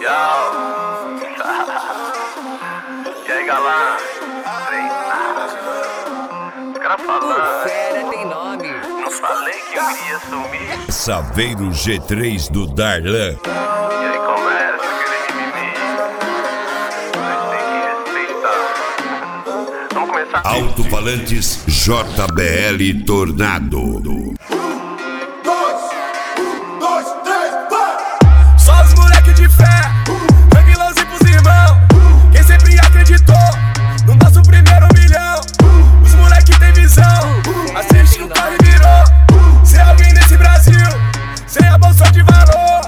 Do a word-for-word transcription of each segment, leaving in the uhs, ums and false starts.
Tchau. E aí, galã? Treinado. Os caras falando. Fera tem nome. Não falei que eu iria sumir. Saveiro G três do Darlan. E aí, começa aquele mimimi. Vocês têm que respeitar. Vamos começar. Alto-falantes J B L Tornado. Só os moleque de fé, tranquilãozinho pros irmãos. Quem sempre acreditou no nosso primeiro milhão. Os moleque tem visão, assiste que o corre virou. Ser alguém nesse Brasil, sem a bolsa de valor.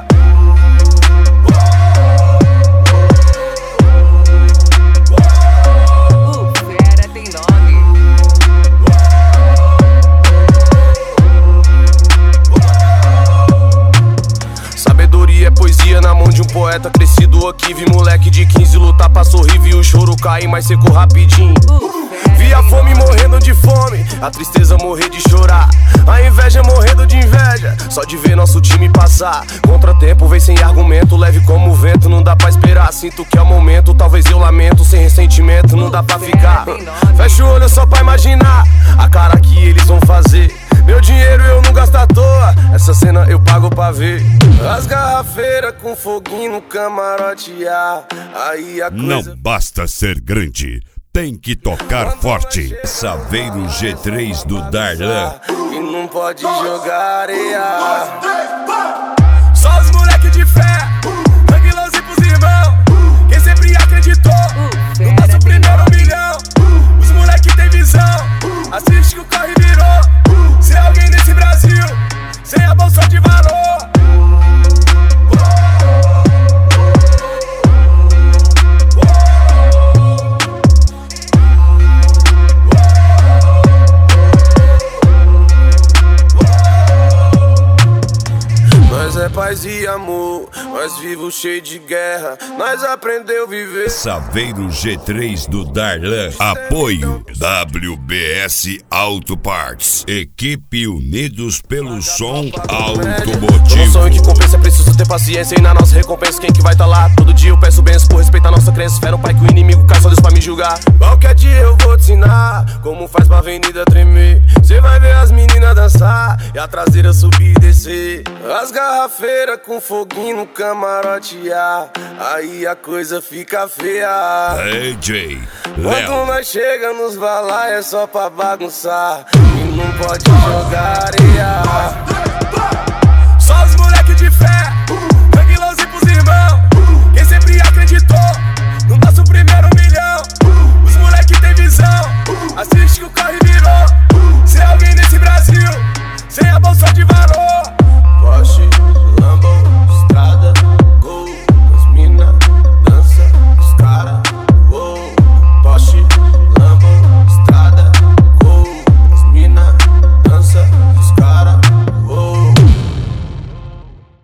O fera tem nome. Sabedoria é poesia na mão de um poeta crescido aqui. Vi moleque de quinze lutar pra sorrir, vi o choro cair mais seco rapidinho. Vi a fome morrendo de fome, a tristeza morrer de chorar, a inveja morrendo de inveja, só de ver nosso time passar. Contratempo vem sem argumento, leve como o vento, não dá pra esperar. Sinto que é o momento, talvez eu lamento, sem ressentimento, não dá pra ficar. Fecha o olho só pra imaginar a cara que eles vão fazer. Meu dinheiro eu não gasto à toa, essa cena eu pago pra ver. As garrafeiras com foguinho no camarote, ah, aí a coisa... Não basta ser grande, tem que tocar forte. Saveiro G três do Darlan. E não pode jogar areia. Só os moleque de fé, tranquilãozinho pros irmãos. Quem sempre acreditou no nosso primeiro milhão. Os moleque tem visão, assiste que o corre virou. Ser alguém nesse Brasil, sem a bolsa de valor. Nós é paz e amor, nós vivos cheio de guerra, nós aprendeu a viver. Saveiro G três do Darlan. Apoio W B S Auto Parts. Equipe Unidos pelo Som Automotivo. Um sonho que compensa, é preciso ter paciência. E na nossa recompensa, quem que vai tá lá? Todo dia eu peço bênçãos por respeitar nossa crença. Espera um pai que o inimigo cai, só Deus pra me julgar. Qualquer dia eu vou te ensinar como faz pra avenida tremer. Cê vai ver as meninas dançar e a traseira subir e descer. As garrafeiras com foguinho no camarote, ah, aí a coisa fica feia. A J Quando Léo. nós chega nos balai é só pra bagunçar. E não pode jogar areia.